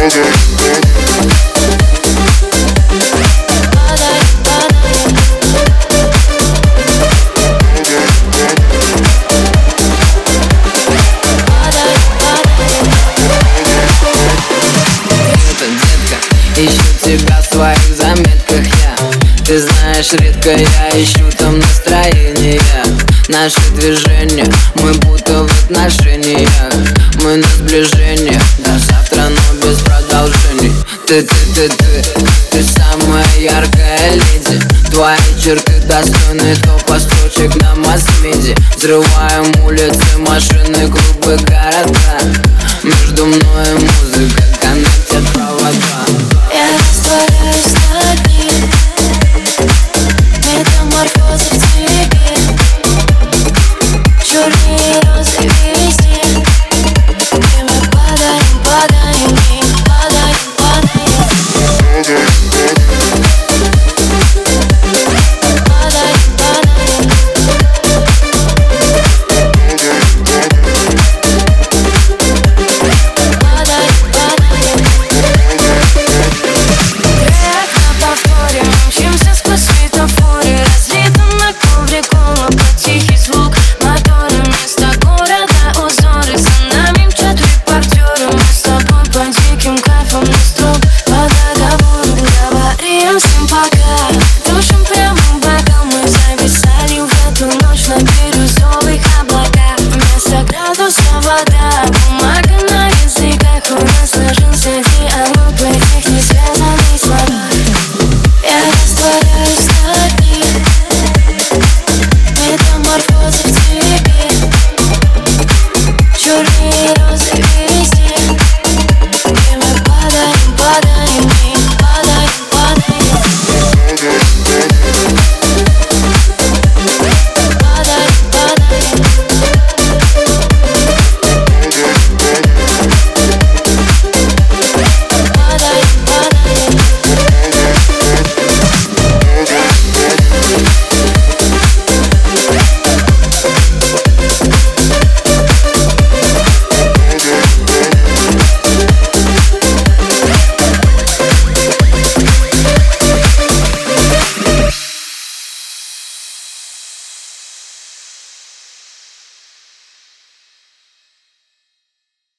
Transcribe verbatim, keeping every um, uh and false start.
Ищу тебя в своих заметках я. Ты знаешь, редко я ищу там настроение. Наши движения, мы будто в отношениях. Мы на сближение, до завтра, но без продолжений. Ты, ты, ты, ты, ты самая яркая леди. Твои черты достойны топа строчек на масс-меди. Взрываем улицы, машины, клубы, города. Между мной и